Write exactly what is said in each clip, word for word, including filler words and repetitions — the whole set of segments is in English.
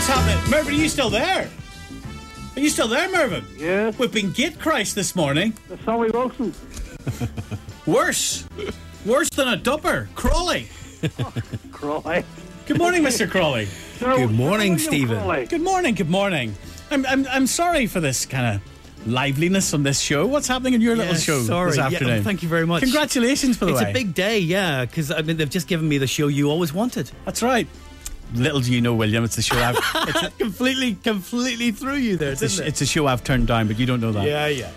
What's happening? Mervyn, are you still there? Are you still there, Mervyn? Yes. We've been gate Christ this morning. The Sammy Wilson. Worse. Worse than a dupper. Crawley. Oh, Crawley. Good morning, Mister Crawley. So, Good morning, William Stephen. Crawley. Good morning, good morning. I'm I'm I'm sorry for this kind of liveliness on this show. What's happening in your little Yeah, show sorry. this Yeah, afternoon? thank you very much. Congratulations, by the It's way. a big day, yeah, because I mean they've just given me the show you always wanted. That's right. Little do you know, William, it's the show I've it's, a, completely, completely through you there, it's, a, didn't it? it's a show I've turned down, but you don't know that. Yeah, yeah.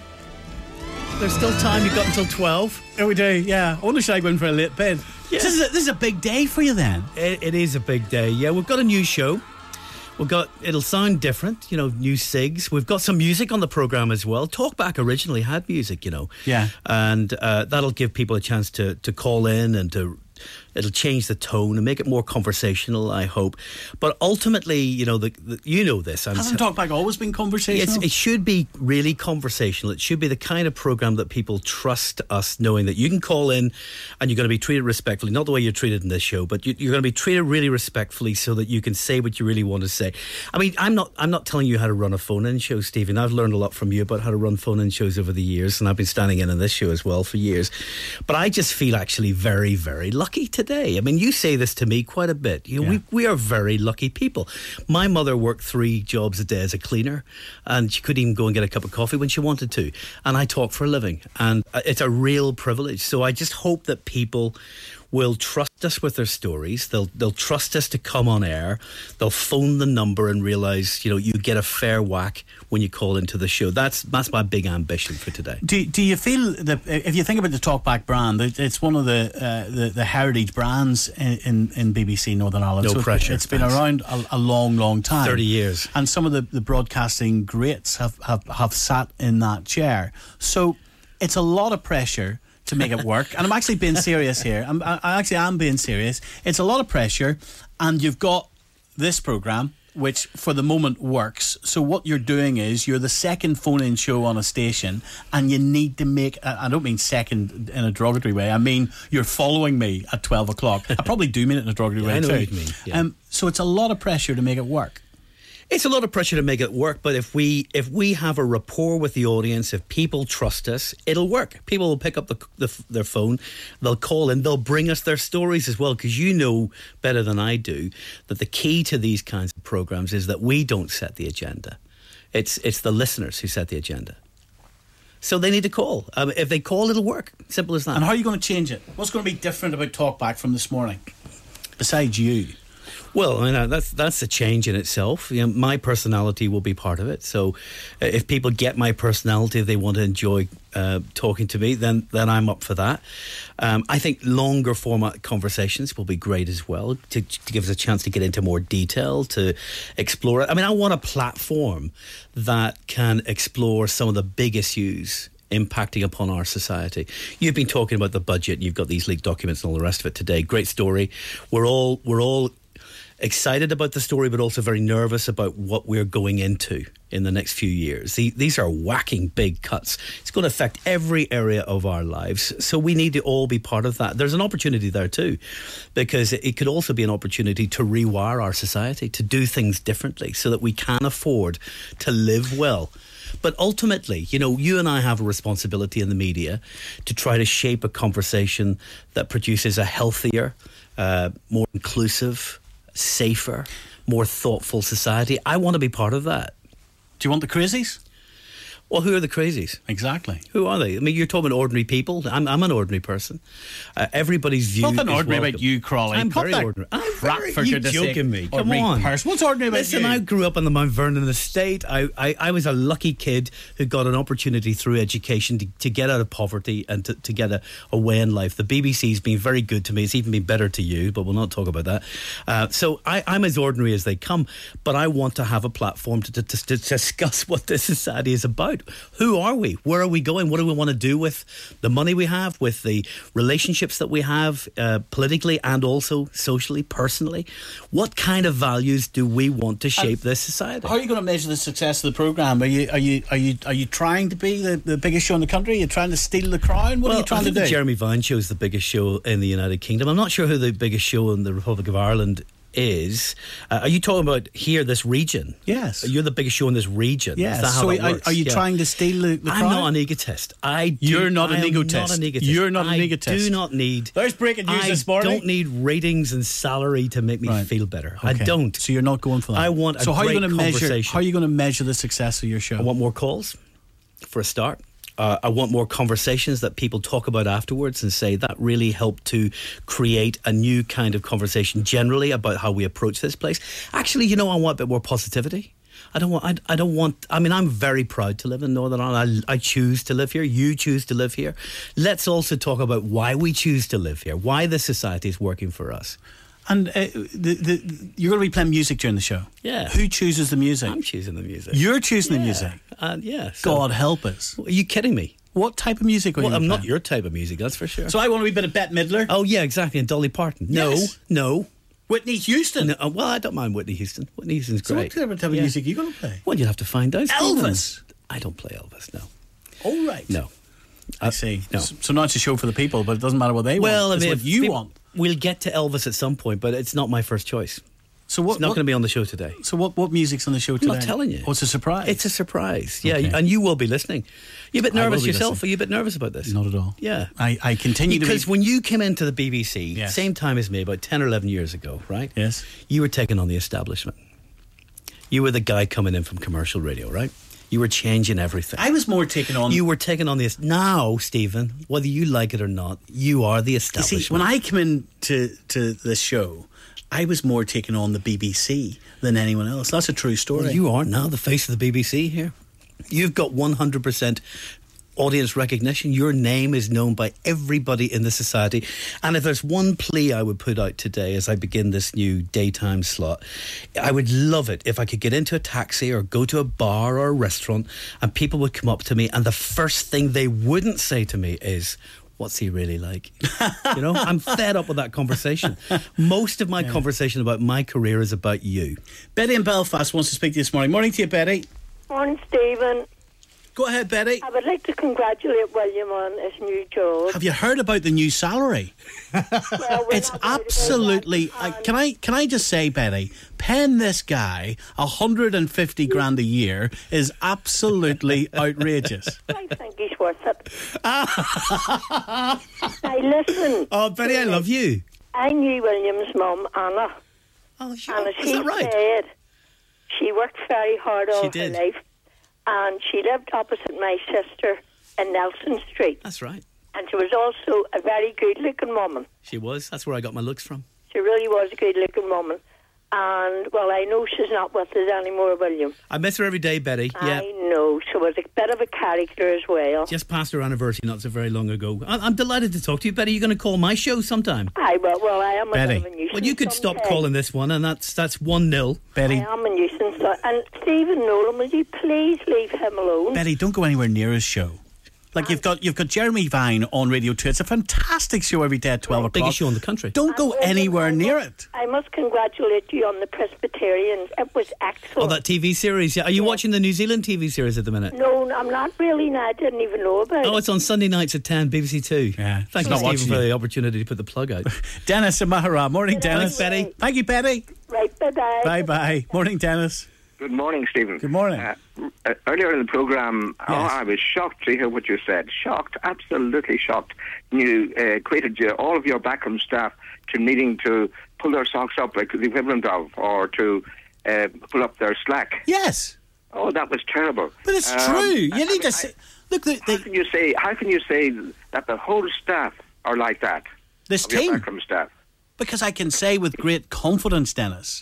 There's still time. You've got until twelve. Oh, we do, yeah. I wonder should I go in for a late bed. Yeah. This, is a, this is a big day for you then. It, it is a big day. Yeah, we've got a new show. We've got, it'll sound different, you know, new SIGs. We've got some music on the programme as well. Talkback originally had music, you know. Yeah. And uh, that'll give people a chance to, to call in and to, it'll change the tone and make it more conversational, I hope. But ultimately, you know, the, the you know this. I'm Hasn't Talkback always been conversational? It's, it should be really conversational. It should be the kind of programme that people trust us, knowing that you can call in and you're going to be treated respectfully. Not the way you're treated in this show, but you, you're going to be treated really respectfully so that you can say what you really want to say. I mean, I'm not I'm not telling you how to run a phone-in show, Stephen. I've learned a lot from you about how to run phone-in shows over the years, and I've been standing in on this show as well for years. But I just feel actually very, very lucky today. I mean, you say this to me quite a bit. You know, Yeah. we we are very lucky people. My mother worked three jobs a day as a cleaner, and she couldn't even go and get a cup of coffee when she wanted to. And I talk for a living, and it's a real privilege. So I just hope that people will trust us with their stories. They'll they'll trust us to come on air. They'll phone the number and realise, you know, you get a fair whack when you call into the show. That's that's my big ambition for today. Do do you feel that if you think about the Talkback brand, it- it's one of the uh, the, the heritage brands in, in, in B B C Northern Ireland? No so pressure, It's been thanks. around a, a long, long time, thirty years. and some of the, the broadcasting greats have, have, have sat in that chair. So it's a lot of pressure to make it work. And I'm actually being serious here. I'm, I I actually am being serious. It's a lot of pressure, and you've got this programme, which for the moment works. So what you're doing is you're the second phone-in show on a station, and you need to make, I don't mean second in a derogatory way, I mean you're following me at twelve o'clock. I probably do mean it in a derogatory Yeah, way I know too. what you mean, yeah. Um, so it's a lot of pressure to make it work. It's a lot of pressure to make it work, but if we if we have a rapport with the audience, if people trust us, it'll work. People will pick up the, the, their phone, they'll call in, they'll bring us their stories as well, because you know better than I do that the key to these kinds of programmes is that we don't set the agenda. It's it's the listeners who set the agenda. So they need to call. Um, if they call, it'll work. Simple as that. And how are you going to change it? What's going to be different about Talkback from this morning, besides you? Well, I mean, uh, that's that's a change in itself. You know, my personality will be part of it. So, uh, if people get my personality, if they want to enjoy uh, talking to me, then then I'm up for that. Um, I think longer format conversations will be great as well to, to give us a chance to get into more detail, to explore it. I mean, I want a platform that can explore some of the big issues impacting upon our society. You've been talking about the budget, and you've got these leaked documents and all the rest of it today. Great story. We're all we're all. excited about the story, but also very nervous about what we're going into in the next few years. The, these are whacking big cuts. It's going to affect every area of our lives. So we need to all be part of that. There's an opportunity there too, because it, it could also be an opportunity to rewire our society, to do things differently so that we can afford to live well. But ultimately, you know, you and I have a responsibility in the media to try to shape a conversation that produces a healthier, uh, more inclusive, safer, more thoughtful society. I want to be part of that. Do you want the crazies? Well, who are the crazies? Exactly. Who are they? I mean, you're talking about ordinary people. I'm, I'm an ordinary person. Uh, everybody's view Nothing is ordinary welcome. about you, Crawley. I'm Cut very that ordinary. I'm crap, very, for you goodness joking sake. me? Come Ordinary on. person. What's ordinary about Listen, you? I grew up on the Mount Vernon estate. I, I, I was a lucky kid who got an opportunity through education to, to get out of poverty and to, to get a, a way in life. The B B C's been very good to me. It's even been better to you, but we'll not talk about that. Uh, so I, I'm as ordinary as they come, but I want to have a platform to, to, to, to discuss what this society is about. Who are we? Where are we going? What do we want to do with the money we have, with the relationships that we have, uh, politically and also socially, personally? What kind of values do we want to shape this society? How are you going to measure the success of the programme? Are you are you are you are you trying to be the, the biggest show in the country? Are you trying to steal the crown? What well, are you trying I think to do? the Jeremy Vine show is the biggest show in the United Kingdom. I'm not sure who the biggest show in the Republic of Ireland is, uh, are you talking about here, this region? Yes. You're the biggest show in this region. Yes. Is that how so that are, works? are you Yeah. trying to steal the, the I'm crowd? not an egotist. I do, You're not I an am egotist. Not an egotist. You're not an I egotist. do not need. There's breaking news I this morning. don't need ratings and salary to make me Right. feel better. I Okay. don't. So you're not going for that. I want a so how are you great going to measure? conversation. How are you going to measure the success of your show? I want more calls, for a start. Uh, I want more conversations that people talk about afterwards and say that really helped to create a new kind of conversation generally about how we approach this place. Actually, you know, I want a bit more positivity. I don't want. I, I don't want. I mean, I'm very proud to live in Northern Ireland. I, I choose to live here. You choose to live here. Let's also talk about why we choose to live here. Why the society is working for us. And uh, the, the, you're going to be playing music during the show. Yeah. Who chooses the music? I'm choosing the music. You're choosing yeah. the music. Uh, yeah. So, God help us. are you kidding me? What type of music are Well, you I'm not playing? your type of music. That's for sure. So I want to be a bit of Bette Midler. oh yeah, exactly. And Dolly Parton. No, Yes. no. Whitney Houston. No, uh, well, I don't mind Whitney Houston. Whitney Houston's So great. what type of Yeah. music are you going to play? Well, you'll have to find out. Stephen. Elvis. I don't play Elvis. No, All right. no. I see. no. So, so now it's a show for the people, but it doesn't matter what they Well, want. I mean, it's if what you people- want. We'll get to Elvis at some point, but it's not my first choice. So what? It's not what- going to be on the show today. So what? What music's on the show today? not telling you. Oh, it's a surprise. It's a surprise. Yeah, Okay. and you will be listening. You a bit I will nervous be yourself? listening. Are you a bit nervous about this? Not at all. Yeah. I, I continue Because to be. when you came into the B B C, Yes. same time as me, about ten or eleven years ago, right? Yes. You were taking on the establishment. You were the guy coming in from commercial radio, right? You were changing everything. I was more taken on. You were taking on this. Now, Stephen, whether you like it or not, you are the You establishment. see, when I came in to, to this show, I was more taking on the B B C than anyone else. That's a true story. Well, you are now the face of the B B C here. You've got one hundred percent audience recognition. Your name is known by everybody in the society. And if there's one plea I would put out today as I begin this new daytime slot, I would love it if I could get into a taxi or go to a bar or a restaurant and people would come up to me and the first thing they wouldn't say to me is, what's he really like? You know, I'm fed up with that conversation. Most of my yeah. conversation about my career is about you. Betty in Belfast wants to speak to you this morning. Morning to you, Betty. Morning, Stephen. Go ahead, Betty. I would like to congratulate William on his new job. Have you heard about the new salary? Well, It's absolutely. Uh, can I can I just say, Betty, paying this guy a hundred and fifty grand a year is absolutely outrageous. I think he's worth it. Now listen. Oh, Betty, I love you. I knew William's mum, Anna. Oh, sure. And as Is she that right? said, she worked very hard all She her did. life, and she lived opposite my sister in Nelson Street. That's right. And she was also a very good-looking woman. She was. That's where I got my looks from. She really was a good-looking woman. And, well, I know she's not with us anymore, William. I miss her every day, Betty. Yeah. I know. She was a bit of a character as well. Just passed her anniversary not so very long ago. I- I'm delighted to talk to you, Betty. You're going to call my show sometime. I will. Well, I am a Betty. bit of a nuisance. Well, you could stop sometimes. calling this one, and that's that's one nil. Betty, I am a nuisance. So- And Stephen Nolan, will you please leave him alone? Betty, don't go anywhere near his show. Like you've got you've got Jeremy Vine on Radio two. It's a fantastic show every day at twelve o'clock. Biggest show in the country. Don't go And William, anywhere I near must- it. I must congratulate you on the Presbyterians. It was Oh, excellent. that T V series. Yeah. Are you watching the New Zealand T V series at the minute? No, I'm not really. No, I didn't even know about Oh, it. it's on Sunday nights at ten, B B C Two. Yeah, Thank she's you, not Stephen, watching for you. the opportunity to put the plug out. Dennis and Mahara. Morning, Dennis. Thanks, Betty. Thank you, Betty. Right, bye-bye. Bye bye. Morning, Dennis. Good morning, Stephen. Good morning. Uh, uh, earlier in the programme, oh, Yes. I was shocked to hear what you said. Shocked, absolutely shocked. You uh, equated your, all of your backroom staff to needing to pull their socks up, like the equivalent of, or to uh, pull up their slack. Yes, Oh, that was terrible. but it's Um, true. You I- need I- to say, look. The, How the, can you say? How can you say that the whole staff are like that? this Of your team, backroom staff. because I can say with great confidence, Dennis.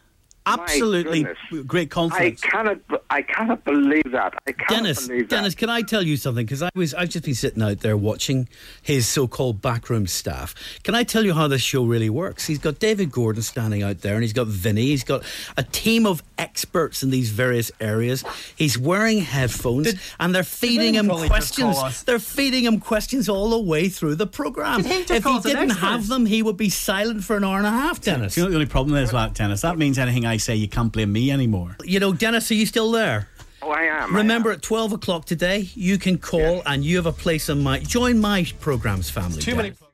Absolutely goodness. great I confidence. cannot. I cannot believe that. I cannot Dennis, believe that. Dennis, can I tell you something? Because I was, I've just been sitting out there watching his so-called backroom staff. Can I tell you how this show really works? He's got David Gordon standing out there, and he's got Vinny. He's got a team of experts in these various areas. He's wearing headphones, Did- and they're feeding Vinny him probably just questions. call us? They're feeding him questions all the way through the program. Did he just If call he us an didn't expert? have them, he would be silent for an hour and a half. Dennis, You know what the only problem is, that, Dennis? That means anything I say, you can't blame me anymore. you know, Dennis, are you still there? Oh, I am. Remember, I am. at twelve o'clock today, you can call and you have a place on my... Join my program's family. Too Dennis. many.